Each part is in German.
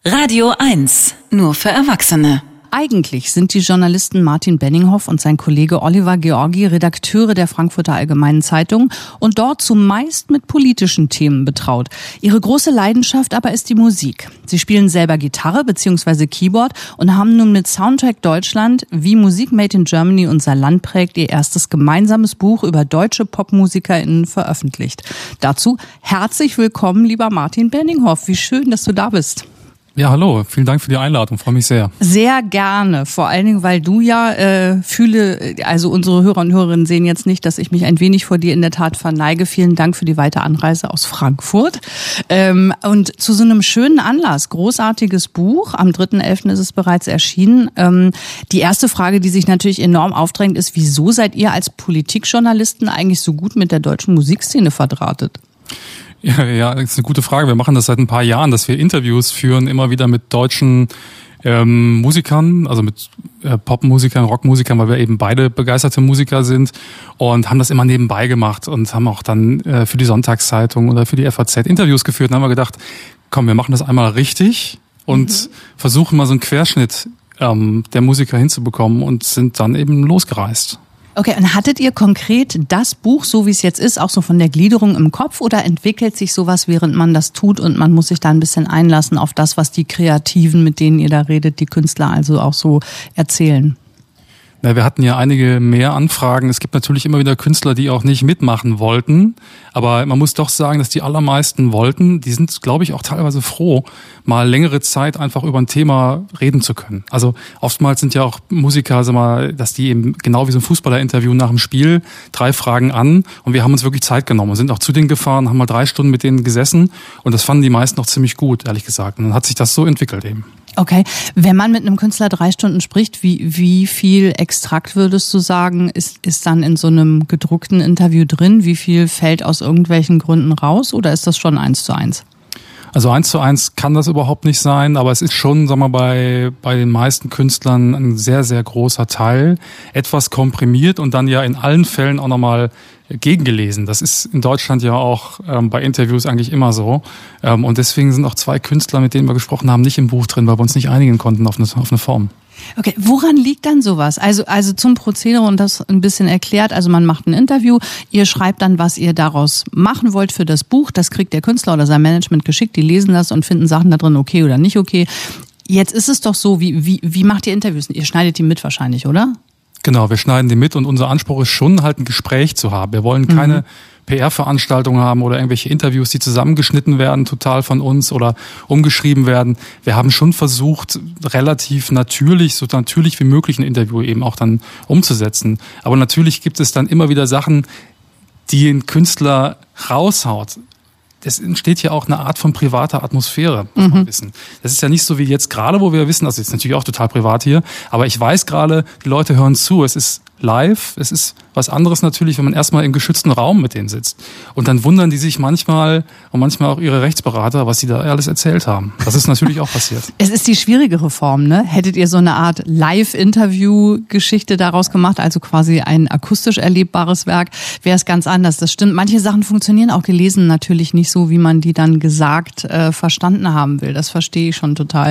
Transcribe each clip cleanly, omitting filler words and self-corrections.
Radio 1, nur für Erwachsene. Eigentlich sind die Journalisten Martin Benninghoff und sein Kollege Oliver Georgi Redakteure der Frankfurter Allgemeinen Zeitung und dort zumeist mit politischen Themen betraut. Ihre große Leidenschaft aber ist die Musik. Sie spielen selber Gitarre bzw. Keyboard und haben nun mit Soundtrack Deutschland, wie Musik Made in Germany unser Land prägt, ihr erstes gemeinsames Buch über deutsche PopmusikerInnen veröffentlicht. Dazu herzlich willkommen, lieber Martin Benninghoff. Wie schön, dass du da bist. Ja, hallo. Vielen Dank für die Einladung. Freue mich sehr. Sehr gerne. Vor allen Dingen, weil du ja also unsere Hörer und Hörerinnen sehen jetzt nicht, dass ich mich ein wenig vor dir in der Tat verneige. Vielen Dank für die weite Anreise aus Frankfurt. Und zu so einem schönen Anlass, großartiges Buch. Am 3.11. ist es bereits erschienen. Die erste Frage, die sich natürlich enorm aufdrängt, ist, wieso seid ihr als Politikjournalisten eigentlich so gut mit der deutschen Musikszene verdrahtet? Ja, das ist eine gute Frage. Wir machen das seit ein paar Jahren, dass wir Interviews führen, immer wieder mit deutschen Musikern, also mit Popmusikern, Rockmusikern, weil wir eben beide begeisterte Musiker sind und haben das immer nebenbei gemacht und haben auch dann für die Sonntagszeitung oder für die FAZ Interviews geführt. Dann haben wir gedacht, komm, wir machen das einmal richtig und versuchen mal so einen Querschnitt der Musiker hinzubekommen und sind dann eben losgereist. Okay, und hattet ihr konkret das Buch, so wie es jetzt ist, auch so von der Gliederung im Kopf oder entwickelt sich sowas, während man das tut und man muss sich da ein bisschen einlassen auf das, was die Kreativen, mit denen ihr da redet, die Künstler also auch so erzählen? Na, wir hatten ja einige mehr Anfragen. Es gibt natürlich immer wieder Künstler, die auch nicht mitmachen wollten. Aber man muss doch sagen, dass die allermeisten wollten. Die sind, glaube ich, auch teilweise froh, mal längere Zeit einfach über ein Thema reden zu können. Also oftmals sind ja auch Musiker, sag mal, dass die eben genau wie so ein Fußballer-Interview nach dem Spiel 3 Fragen an. Und wir haben uns wirklich Zeit genommen und sind auch zu denen gefahren, haben mal 3 Stunden mit denen gesessen. Und das fanden die meisten noch ziemlich gut, ehrlich gesagt. Und dann hat sich das so entwickelt eben. Okay, wenn man mit einem Künstler 3 Stunden spricht, wie viel Extrakt würdest du sagen, ist dann in so einem gedruckten Interview drin? Wie viel fällt aus irgendwelchen Gründen raus oder ist das schon 1:1? Also 1:1 kann das überhaupt nicht sein, aber es ist schon, sagen wir mal, bei den meisten Künstlern ein sehr, sehr großer Teil. Etwas komprimiert und dann ja in allen Fällen auch nochmal gegengelesen. Das ist in Deutschland ja auch bei Interviews eigentlich immer so. Und deswegen sind auch 2 Künstler, mit denen wir gesprochen haben, nicht im Buch drin, weil wir uns nicht einigen konnten auf eine Form. Okay, woran liegt dann sowas? Also zum Prozedere und das ein bisschen erklärt. Also man macht ein Interview, ihr schreibt dann, was ihr daraus machen wollt für das Buch. Das kriegt der Künstler oder sein Management geschickt. Die lesen das und finden Sachen da drin okay oder nicht okay. Jetzt ist es doch so, wie macht ihr Interviews? Ihr schneidet die mit wahrscheinlich, oder? Genau, wir schneiden die mit und unser Anspruch ist schon, halt ein Gespräch zu haben. Wir wollen keine PR-Veranstaltungen haben oder irgendwelche Interviews, die zusammengeschnitten werden, total von uns oder umgeschrieben werden. Wir haben schon versucht, relativ natürlich, so natürlich wie möglich ein Interview eben auch dann umzusetzen. Aber natürlich gibt es dann immer wieder Sachen, die ein Künstler raushaut. Es entsteht ja auch eine Art von privater Atmosphäre, muss man wissen. Das ist ja nicht so wie jetzt gerade, wo wir wissen, also jetzt natürlich auch total privat hier, aber ich weiß gerade, die Leute hören zu, es ist live, es ist was anderes natürlich, wenn man erstmal im geschützten Raum mit denen sitzt. Und dann wundern die sich manchmal und manchmal auch ihre Rechtsberater, was sie da alles erzählt haben. Das ist natürlich auch passiert. Es ist die schwierigere Form, ne? Hättet ihr so eine Art Live-Interview-Geschichte daraus gemacht, also quasi ein akustisch erlebbares Werk, wäre es ganz anders. Das stimmt. Manche Sachen funktionieren auch gelesen natürlich nicht so, wie man die dann gesagt verstanden haben will. Das verstehe ich schon total.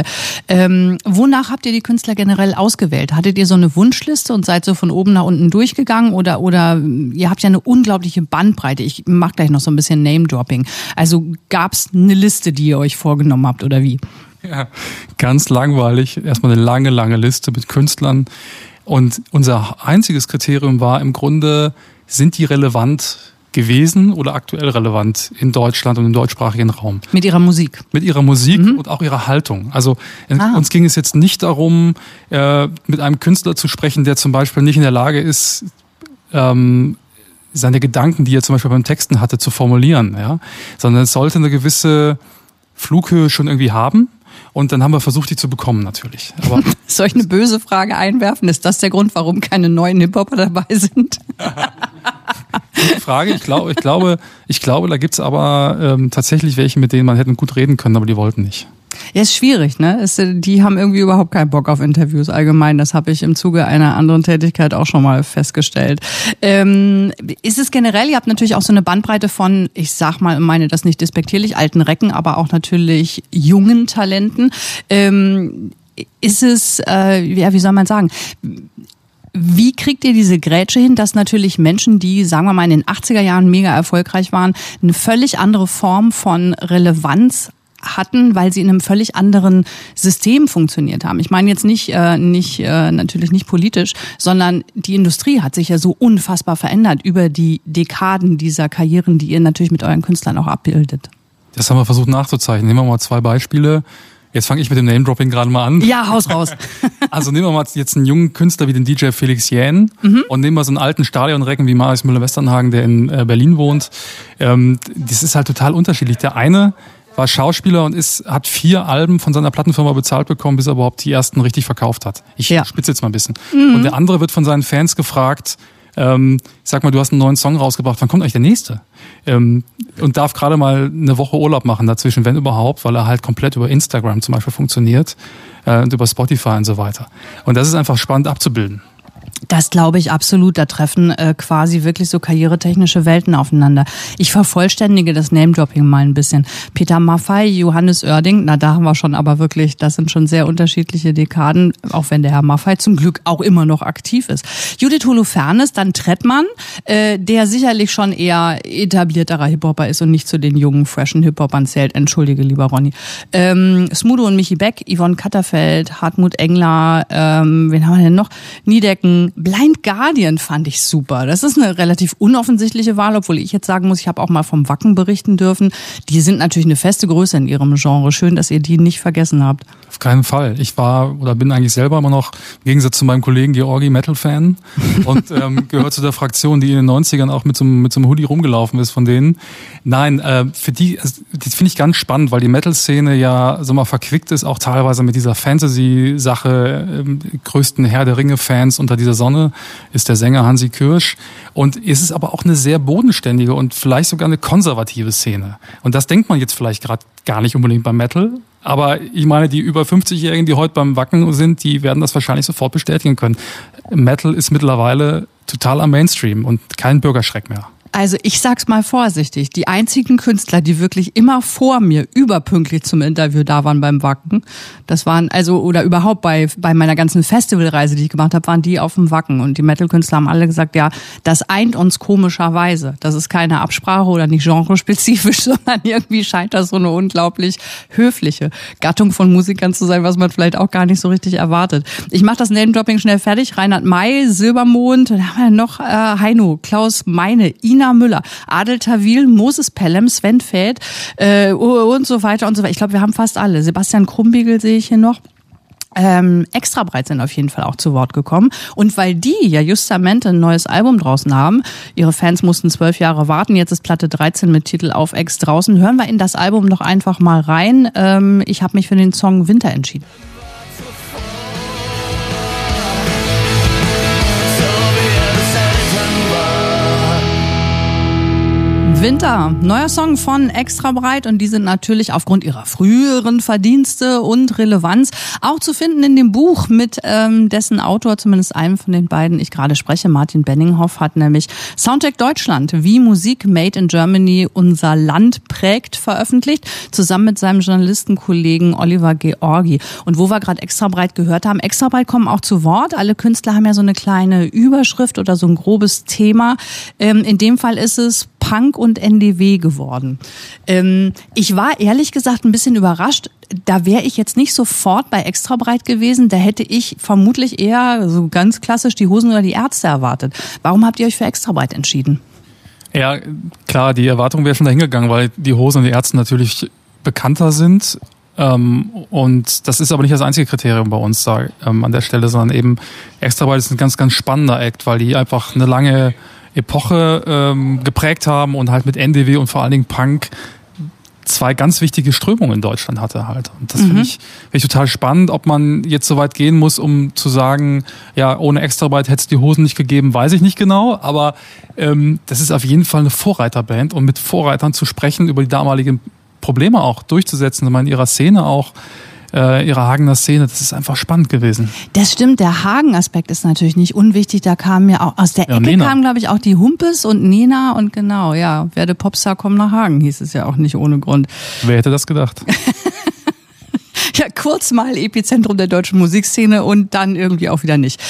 Wonach habt ihr die Künstler generell ausgewählt? Hattet ihr so eine Wunschliste und seid so von oben nach unten durchgegangen oder ihr habt ja eine unglaubliche Bandbreite. Ich mache gleich noch so ein bisschen Name-Dropping. Also gab's eine Liste, die ihr euch vorgenommen habt oder wie? Ja, ganz langweilig. Erstmal eine lange, lange Liste mit Künstlern. Und unser einziges Kriterium war im Grunde, sind die relevant gewesen oder aktuell relevant in Deutschland und im deutschsprachigen Raum. Mit ihrer Musik? Mit ihrer Musik und auch ihrer Haltung. Also uns ging es jetzt nicht darum, mit einem Künstler zu sprechen, der zum Beispiel nicht in der Lage ist, seine Gedanken, die er zum Beispiel beim Texten hatte, zu formulieren. Ja? Sondern es sollte eine gewisse Flughöhe schon irgendwie haben. Und dann haben wir versucht, die zu bekommen natürlich. Aber soll ich eine böse Frage einwerfen? Ist das der Grund, warum keine neuen Hip-Hopper dabei sind? Frage. Ich glaube, da gibt's aber tatsächlich welche, mit denen man hätte gut reden können, aber die wollten nicht. Ja, ist schwierig, ne? Die haben irgendwie überhaupt keinen Bock auf Interviews allgemein. Das habe ich im Zuge einer anderen Tätigkeit auch schon mal festgestellt. Ist es generell, ihr habt natürlich auch so eine Bandbreite von, ich sag mal, meine das nicht despektierlich, alten Recken, aber auch natürlich jungen Talenten. Ist es, wie soll man sagen, wie kriegt ihr diese Grätsche hin, dass natürlich Menschen, die, sagen wir mal, in den 80er Jahren mega erfolgreich waren, eine völlig andere Form von Relevanz hatten, weil sie in einem völlig anderen System funktioniert haben. Ich meine jetzt natürlich nicht politisch, sondern die Industrie hat sich ja so unfassbar verändert über die Dekaden dieser Karrieren, die ihr natürlich mit euren Künstlern auch abbildet. Das haben wir versucht nachzuzeichnen. Nehmen wir mal 2 Beispiele. Jetzt fange ich mit dem Name-Dropping gerade mal an. Ja, haus raus. Also nehmen wir mal jetzt einen jungen Künstler wie den DJ Felix Jähn und nehmen wir so einen alten Stadionrecken wie Marius Müller-Westernhagen, der in Berlin wohnt. Das ist halt total unterschiedlich. Der eine war Schauspieler und hat 4 Alben von seiner Plattenfirma bezahlt bekommen, bis er überhaupt die ersten richtig verkauft hat. Ich spitze jetzt mal ein bisschen. Und der andere wird von seinen Fans gefragt, sag mal, du hast einen neuen Song rausgebracht, wann kommt eigentlich der nächste? Und darf gerade mal eine Woche Urlaub machen dazwischen, wenn überhaupt, weil er halt komplett über Instagram zum Beispiel funktioniert und über Spotify und so weiter. Und das ist einfach spannend abzubilden. Das glaube ich absolut. Da treffen quasi wirklich so karrieretechnische Welten aufeinander. Ich vervollständige das Name-Dropping mal ein bisschen. Peter Maffay, Johannes Oerding, da haben wir schon aber wirklich, das sind schon sehr unterschiedliche Dekaden, auch wenn der Herr Maffay zum Glück auch immer noch aktiv ist. Judith Holofernes, dann Trettmann, der sicherlich schon eher etablierterer Hip-Hopper ist und nicht zu den jungen, freshen Hip-Hopern zählt. Entschuldige, lieber Ronny. Smudo und Michi Beck, Yvonne Katterfeld, Hartmut Engler, wen haben wir denn noch? Niedecken. Blind Guardian fand ich super. Das ist eine relativ unoffensichtliche Wahl, obwohl ich jetzt sagen muss, ich habe auch mal vom Wacken berichten dürfen. Die sind natürlich eine feste Größe in ihrem Genre. Schön, dass ihr die nicht vergessen habt. Auf keinen Fall. Ich war oder bin eigentlich selber immer noch, im Gegensatz zu meinem Kollegen Georgi, Metal-Fan und gehört zu der Fraktion, die in den 90ern auch mit so einem Hoodie rumgelaufen ist von denen. Nein, für die finde ich ganz spannend, weil die Metal-Szene ja so mal verquickt ist, auch teilweise mit dieser Fantasy-Sache, größten Herr der Ringe-Fans unter dieser Sonne ist der Sänger Hansi Kürsch. Und es ist aber auch eine sehr bodenständige und vielleicht sogar eine konservative Szene. Und das denkt man jetzt vielleicht gerade gar nicht unbedingt beim Metal. Aber ich meine, die über 50-Jährigen, die heute beim Wacken sind, die werden das wahrscheinlich sofort bestätigen können. Metal ist mittlerweile total am Mainstream und kein Bürgerschreck mehr. Also ich sag's mal vorsichtig, die einzigen Künstler, die wirklich immer vor mir überpünktlich zum Interview da waren beim Wacken, das waren oder überhaupt bei meiner ganzen Festivalreise, die ich gemacht habe, waren die auf dem Wacken. Und die Metal-Künstler haben alle gesagt, ja, das eint uns komischerweise. Das ist keine Absprache oder nicht genrespezifisch, sondern irgendwie scheint das so eine unglaublich höfliche Gattung von Musikern zu sein, was man vielleicht auch gar nicht so richtig erwartet. Ich mache das Name-Dropping schnell fertig. Reinhard May, Silbermond, dann haben wir noch Heino, Klaus Meine, Ina Müller, Adel Tawil, Moses Pelham, Sven Väth und so weiter und so weiter. Ich glaube, wir haben fast alle. Sebastian Krumbiegel sehe ich hier noch. Extrabreit sind auf jeden Fall auch zu Wort gekommen. Und weil die ja justamente ein neues Album draußen haben, ihre Fans mussten 12 Jahre warten, jetzt ist Platte 13 mit Titel Auf Ex draußen. Hören wir in das Album doch einfach mal rein. Ich habe mich für den Song Winter entschieden. Winter, neuer Song von Extrabreit und die sind natürlich aufgrund ihrer früheren Verdienste und Relevanz auch zu finden in dem Buch, mit dessen Autor, zumindest einem von den beiden, ich gerade spreche, Martin Benninghoff, hat nämlich Soundcheck Deutschland, wie Musik made in Germany unser Land prägt, veröffentlicht, zusammen mit seinem Journalistenkollegen Oliver Georgi. Und wo wir gerade Extrabreit gehört haben, Extrabreit kommen auch zu Wort, alle Künstler haben ja so eine kleine Überschrift oder so ein grobes Thema. In dem Fall ist es Punk und NDW geworden. Ich war ehrlich gesagt ein bisschen überrascht. Da wäre ich jetzt nicht sofort bei Extrabreit gewesen. Da hätte ich vermutlich eher so ganz klassisch die Hosen oder die Ärzte erwartet. Warum habt ihr euch für Extrabreit entschieden? Ja, klar, die Erwartung wäre schon dahin gegangen, weil die Hosen und die Ärzte natürlich bekannter sind. Und das ist aber nicht das einzige Kriterium bei uns da an der Stelle, sondern eben Extrabreit ist ein ganz, ganz spannender Act, weil die einfach eine lange Epoche geprägt haben und halt mit NDW und vor allen Dingen Punk 2 ganz wichtige Strömungen in Deutschland hatte halt. Und das finde ich total spannend, ob man jetzt so weit gehen muss, um zu sagen, ja, ohne Extrabreit hätte es die Hosen nicht gegeben, weiß ich nicht genau, aber das ist auf jeden Fall eine Vorreiterband und mit Vorreitern zu sprechen über die damalige Probleme auch durchzusetzen, in ihrer Szene auch, ihrer Hagener Szene, das ist einfach spannend gewesen. Das stimmt, der Hagen-Aspekt ist natürlich nicht unwichtig, da kamen ja auch, aus der Ecke kamen, glaube ich, auch die Humpes und Nena und genau, ja, werde Popstar, komm nach Hagen, hieß es ja auch nicht ohne Grund. Wer hätte das gedacht? Ja, kurz mal Epizentrum der deutschen Musikszene und dann irgendwie auch wieder nicht.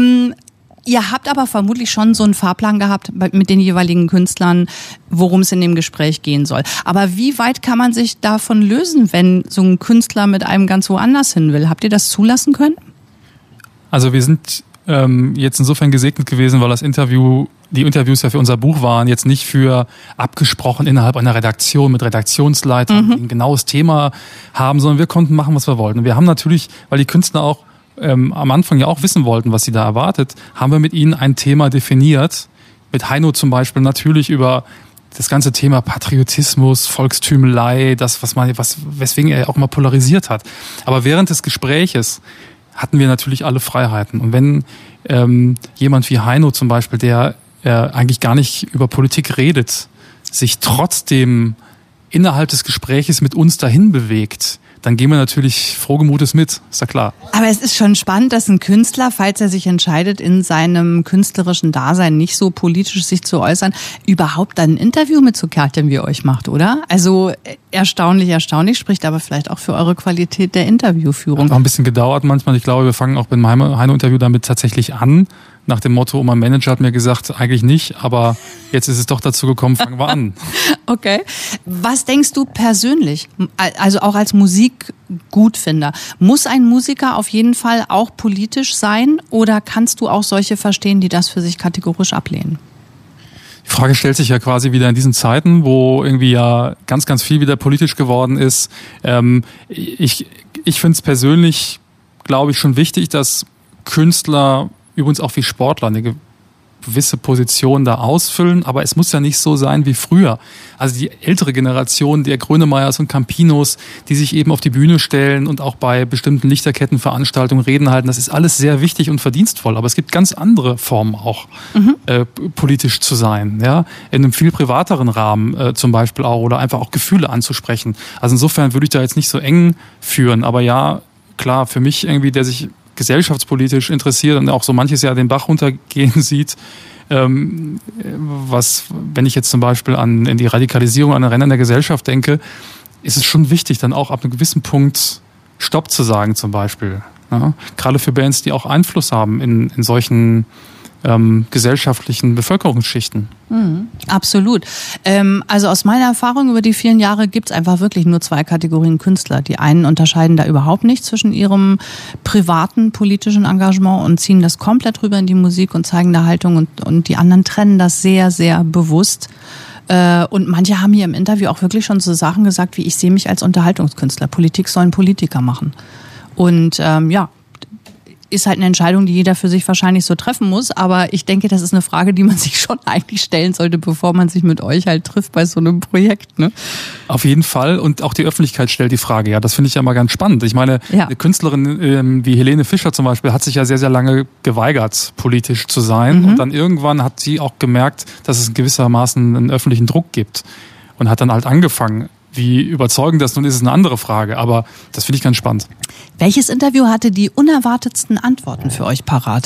Ihr habt aber vermutlich schon so einen Fahrplan gehabt mit den jeweiligen Künstlern, worum es in dem Gespräch gehen soll. Aber wie weit kann man sich davon lösen, wenn so ein Künstler mit einem ganz woanders hin will? Habt ihr das zulassen können? Also wir sind jetzt insofern gesegnet gewesen, weil die Interviews ja für unser Buch waren, jetzt nicht für abgesprochen innerhalb einer Redaktion mit Redaktionsleitern, die ein genaues Thema haben, sondern wir konnten machen, was wir wollten. Und wir haben natürlich, weil die Künstler auch am Anfang ja auch wissen wollten, was sie da erwartet, haben wir mit ihnen ein Thema definiert. Mit Heino zum Beispiel natürlich über das ganze Thema Patriotismus, Volkstümelei, weswegen er auch immer polarisiert hat. Aber während des Gespräches hatten wir natürlich alle Freiheiten. Und wenn jemand wie Heino zum Beispiel, der eigentlich gar nicht über Politik redet, sich trotzdem innerhalb des Gespräches mit uns dahin bewegt, dann gehen wir natürlich frohgemutes mit, ist ja klar. Aber es ist schon spannend, dass ein Künstler, falls er sich entscheidet, in seinem künstlerischen Dasein nicht so politisch sich zu äußern, überhaupt dann ein Interview mit so Kerlchen wie euch macht, oder? Also erstaunlich, spricht aber vielleicht auch für eure Qualität der Interviewführung. Hat auch ein bisschen gedauert manchmal. Ich glaube, wir fangen auch beim Heino-Interview damit tatsächlich an. Nach dem Motto, mein Manager hat mir gesagt, eigentlich nicht, aber jetzt ist es doch dazu gekommen, fangen wir an. Okay. Was denkst du persönlich, also auch als Musikgutfinder, muss ein Musiker auf jeden Fall auch politisch sein oder kannst du auch solche verstehen, die das für sich kategorisch ablehnen? Die Frage stellt sich ja quasi wieder in diesen Zeiten, wo irgendwie ja ganz, ganz viel wieder politisch geworden ist. Ich finde es persönlich, glaube ich, schon wichtig, dass Künstler, übrigens auch wie Sportler, eine gewisse Position da ausfüllen, aber es muss ja nicht so sein wie früher. Also die ältere Generation der Grönemeyers und Campinos, die sich eben auf die Bühne stellen und auch bei bestimmten Lichterkettenveranstaltungen Reden halten, das ist alles sehr wichtig und verdienstvoll, aber es gibt ganz andere Formen auch, politisch zu sein, ja, in einem viel privateren Rahmen zum Beispiel auch, oder einfach auch Gefühle anzusprechen. Also insofern würde ich da jetzt nicht so eng führen, aber ja, klar, für mich irgendwie, der sich gesellschaftspolitisch interessiert und auch so manches Jahr den Bach runtergehen sieht, wenn ich jetzt zum Beispiel in die Radikalisierung an den Rändern der Gesellschaft denke, ist es schon wichtig, dann auch ab einem gewissen Punkt Stopp zu sagen zum Beispiel. Ja? Gerade für Bands, die auch Einfluss haben in solchen gesellschaftlichen Bevölkerungsschichten. Absolut. Also aus meiner Erfahrung über die vielen Jahre gibt's einfach wirklich nur zwei Kategorien Künstler. Die einen unterscheiden da überhaupt nicht zwischen ihrem privaten politischen Engagement und ziehen das komplett rüber in die Musik und zeigen da Haltung und die anderen trennen das sehr, sehr bewusst. Und manche haben hier im Interview auch wirklich schon so Sachen gesagt, wie ich sehe mich als Unterhaltungskünstler. Politik sollen Politiker machen. Und ist halt eine Entscheidung, die jeder für sich wahrscheinlich so treffen muss. Aber ich denke, das ist eine Frage, die man sich schon eigentlich stellen sollte, bevor man sich mit euch halt trifft bei so einem Projekt. Ne? Auf jeden Fall. Und auch die Öffentlichkeit stellt die Frage. Ja, das finde ich ja mal ganz spannend. Ich meine, eine Künstlerin wie Helene Fischer zum Beispiel hat sich ja sehr, sehr lange geweigert, politisch zu sein. Und dann irgendwann hat sie auch gemerkt, dass es gewissermaßen einen öffentlichen Druck gibt. Und hat dann halt angefangen. Wie überzeugend das nun ist, ist eine andere Frage, aber das finde ich ganz spannend. Welches Interview hatte die unerwartetsten Antworten für euch parat?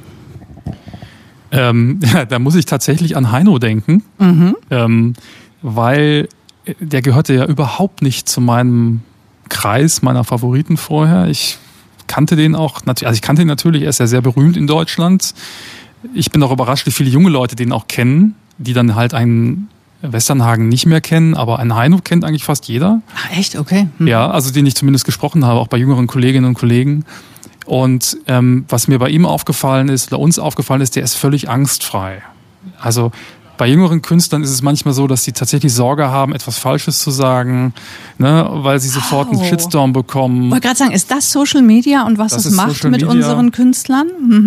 Da muss ich tatsächlich an Heino denken, weil der gehörte ja überhaupt nicht zu meinem Kreis meiner Favoriten vorher. Ich kannte den auch, also ich kannte ihn natürlich, er ist ja sehr berühmt in Deutschland. Ich bin auch überrascht, wie viele junge Leute den auch kennen, die dann halt einen Westernhagen nicht mehr kennen, aber einen Heino kennt eigentlich fast jeder. Ach, echt? Okay. Ja, also den ich zumindest gesprochen habe, auch bei jüngeren Kolleginnen und Kollegen. Und was mir bei ihm aufgefallen ist, oder uns aufgefallen ist, der ist völlig angstfrei. Also bei jüngeren Künstlern ist es manchmal so, dass sie tatsächlich Sorge haben, etwas Falsches zu sagen, ne, weil sie sofort einen Shitstorm bekommen. Ich wollte gerade sagen, ist das Social Media und was es macht mit unseren Künstlern?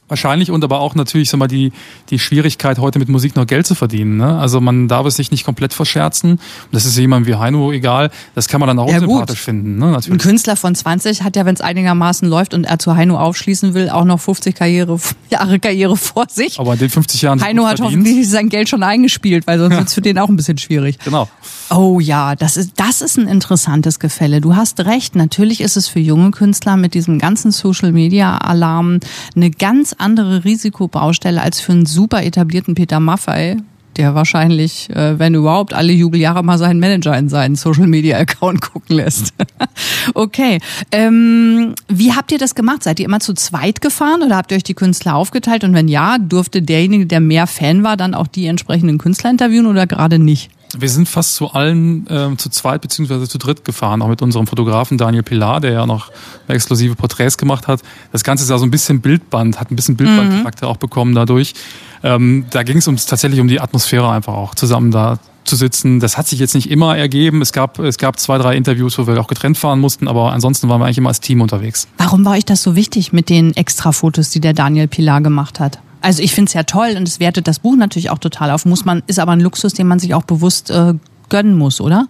Wahrscheinlich und aber auch natürlich die Schwierigkeit, heute mit Musik noch Geld zu verdienen. Ne? Also man darf es sich nicht komplett verscherzen. Und das ist jemand wie Heino egal. Das kann man dann auch unsympathisch finden. Ne? Natürlich. Ein Künstler von 20 hat ja, wenn es einigermaßen läuft und er zu Heino aufschließen will, auch noch 50 Jahre Karriere vor sich. Aber in den 50 Jahren Heino hat hoffentlich sein Geld schon eingespielt, weil sonst wird es für den auch ein bisschen schwierig. Genau. Oh ja, das ist ein interessantes Gefälle. Du hast recht. Natürlich ist es für junge Künstler mit diesem ganzen Social-Media-Alarm eine ganz andere Risikobaustelle als für einen super etablierten Peter Maffay, der wahrscheinlich, wenn überhaupt, alle Jubeljahre mal seinen Manager in seinen Social-Media-Account gucken lässt. Okay. Wie habt ihr das gemacht? Seid ihr immer zu zweit gefahren oder habt ihr euch die Künstler aufgeteilt? Und wenn ja, durfte derjenige, der mehr Fan war, dann auch die entsprechenden Künstler interviewen oder gerade nicht? Wir sind fast zu allen zu zweit beziehungsweise zu dritt gefahren, auch mit unserem Fotografen Daniel Pilar, der ja noch exklusive Porträts gemacht hat. Das Ganze ist ja so ein bisschen Bildband, hat ein bisschen Bildbandcharakter auch bekommen dadurch. Da ging es tatsächlich um die Atmosphäre einfach auch, zusammen da zu sitzen. Das hat sich jetzt nicht immer ergeben. Es gab 2, 3 Interviews, wo wir auch getrennt fahren mussten, aber ansonsten waren wir eigentlich immer als Team unterwegs. Warum war euch das so wichtig mit den Extra-Fotos, die der Daniel Pilar gemacht hat? Also ich finde es ja toll und es wertet das Buch natürlich auch total auf. Ist aber ein Luxus, den man sich auch bewusst gönnen muss, oder?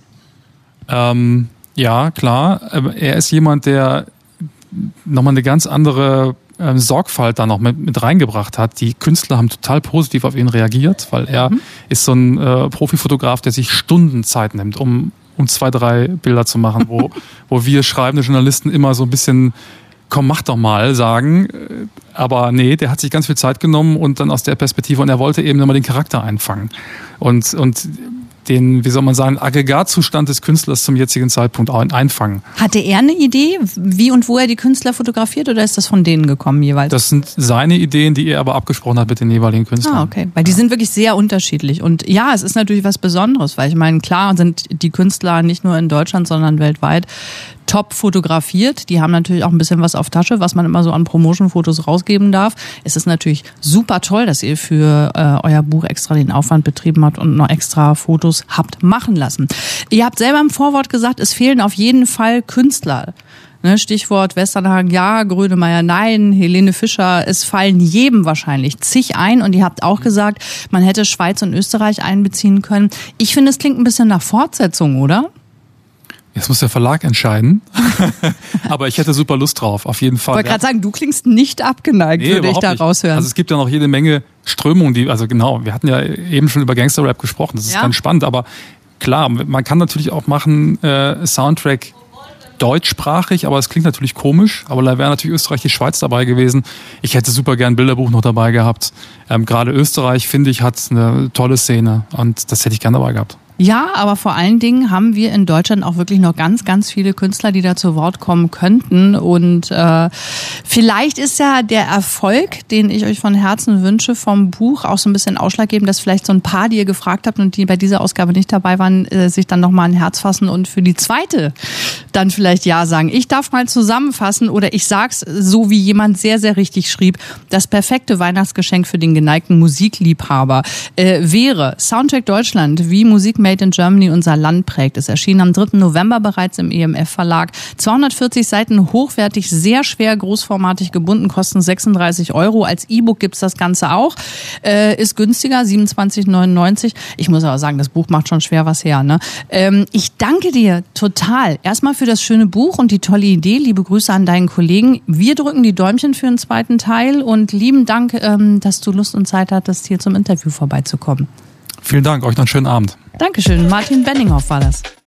Ja, klar. Er ist jemand, der nochmal eine ganz andere Sorgfalt da noch mit reingebracht hat. Die Künstler haben total positiv auf ihn reagiert, weil er ist so ein Profifotograf, der sich Stunden Zeit nimmt, um 2, 3 Bilder zu machen, wo wir schreibende Journalisten immer so ein bisschen komm, mach doch mal, sagen. Aber nee, der hat sich ganz viel Zeit genommen und dann aus der Perspektive, und er wollte eben immer den Charakter einfangen. Und den, wie soll man sagen, Aggregatzustand des Künstlers zum jetzigen Zeitpunkt einfangen. Hatte er eine Idee, wie und wo er die Künstler fotografiert, oder ist das von denen gekommen jeweils? Das sind seine Ideen, die er aber abgesprochen hat mit den jeweiligen Künstlern. Ah, okay. Weil die sind wirklich sehr unterschiedlich. Und ja, es ist natürlich was Besonderes, weil ich meine, klar sind die Künstler nicht nur in Deutschland, sondern weltweit top fotografiert. Die haben natürlich auch ein bisschen was auf Tasche, was man immer so an Promotion-Fotos rausgeben darf. Es ist natürlich super toll, dass ihr für euer Buch extra den Aufwand betrieben habt und noch extra Fotos habt machen lassen. Ihr habt selber im Vorwort gesagt, es fehlen auf jeden Fall Künstler. Stichwort Westernhagen, ja, Grönemeyer, nein, Helene Fischer, es fallen jedem wahrscheinlich zig ein. Und ihr habt auch gesagt, man hätte Schweiz und Österreich einbeziehen können. Ich finde, es klingt ein bisschen nach Fortsetzung, oder? Jetzt muss der Verlag entscheiden. Aber ich hätte super Lust drauf, auf jeden Fall. Ich wollte gerade sagen, du klingst nicht abgeneigt, würde ich da raushören. Also es gibt ja noch jede Menge Strömungen, also genau, wir hatten ja eben schon über Gangster-Rap gesprochen, das ist ganz spannend, aber klar, man kann natürlich auch machen, Soundtrack deutschsprachig, aber es klingt natürlich komisch, aber da wäre natürlich Österreich, die Schweiz dabei gewesen. Ich hätte super gern ein Bilderbuch noch dabei gehabt. Gerade Österreich, finde ich, hat eine tolle Szene und das hätte ich gern dabei gehabt. Ja, aber vor allen Dingen haben wir in Deutschland auch wirklich noch ganz, ganz viele Künstler, die da zu Wort kommen könnten. Und vielleicht ist ja der Erfolg, den ich euch von Herzen wünsche, vom Buch auch so ein bisschen ausschlaggebend, dass vielleicht so ein paar, die ihr gefragt habt und die bei dieser Ausgabe nicht dabei waren, sich dann nochmal ein Herz fassen und für die zweite dann vielleicht ja sagen. Ich darf mal zusammenfassen oder ich sag's so, wie jemand sehr, sehr richtig schrieb, das perfekte Weihnachtsgeschenk für den geneigten Musikliebhaber wäre Soundtrack Deutschland, wie Musik Made in Germany unser Land prägt. Es erschien am 3. November bereits im EMF-Verlag. 240 Seiten, hochwertig, sehr schwer, großformatig gebunden, kosten 36 €. Als E-Book gibt's das Ganze auch. Ist günstiger, 27,99 €. Ich muss aber sagen, das Buch macht schon schwer was her. Ne? Ich danke dir total. Erstmal für das schöne Buch und die tolle Idee. Liebe Grüße an deinen Kollegen. Wir drücken die Däumchen für den zweiten Teil und lieben Dank, dass du Lust und Zeit hattest, hier zum Interview vorbeizukommen. Vielen Dank, euch noch einen schönen Abend. Dankeschön, Martin Benninghoff war das.